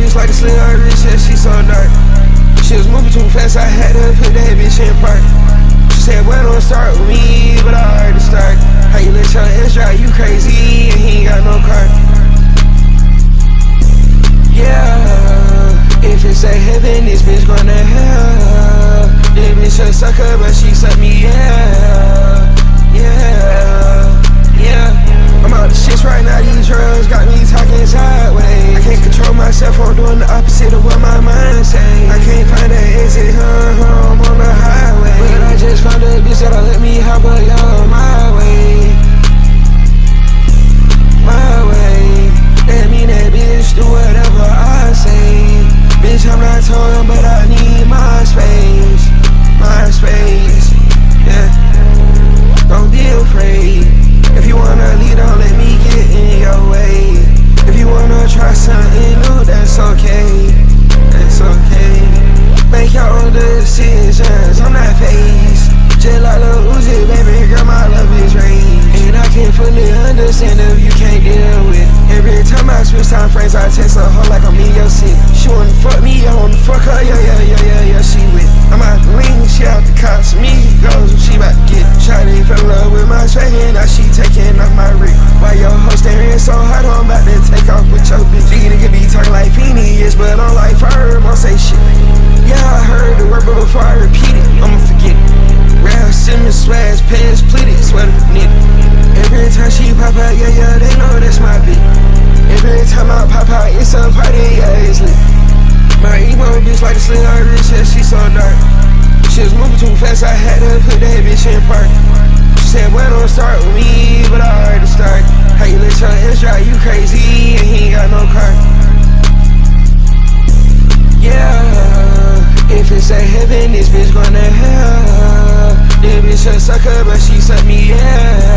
bitch like a slim wrist, yeah, she so dark. She was moving too fast, I had to put that bitch in park. She said, boy, don't start with me, but I already start. How you let your ex drive you crazy and he ain't got no car? Yeah, if it's a heaven, this bitch gonna hell. This bitch a sucker, but she suck me, yeah. I'm out the shits right now, these drugs got me talking sideways. I can't control myself, I'm doing the opposite of what my mind say. I can't find an exit, I'm on the highway. But I just found a bitch that'll let me hop up, y'all, my way. My way. That mean that bitch do whatever I say. Bitch, I'm not told, but I need my space. My space, yeah. Don't be afraid. If you wanna lead, don't let me get in your way. If you wanna try something new, that's okay. That's okay. Make your own decisions, I'm not phased. Just like Lil Uzi, baby girl, my love is raised. And I can fully understand if you can't deal with. Every time I switch time frames, I text a hoe like I'm in your seat. She wanna fuck me, I wanna fuck her, yeah, she with. I'm out the lean, she out the cops, me goes what she about to get. Shawty fell in love with my swag, and now she taking off my rig. Why your hoe staring so hard, I'm about to take off with your bitch. These niggas be talking like Phineas, but I'm like firm, I'll say shit. Yeah, I heard the word, but before I repeat it, I'ma forget it. Ralph Simmons, swags, pants, pleated, sweater, knitted. Every time she pop out, yeah, they know that's my bitch. Every time I pop out, it's a party, yeah, it's lit. My emo bitch like a slim wrist, yeah, she so dark. She was moving too fast, I had to put that bitch in park. She said, boy, don't start with me, but I already start. How you let your ex drive you crazy and he ain't got no car? Yeah, if it's a heaven, this bitch gonna hell. This bitch a sucker, but she suck me, yeah.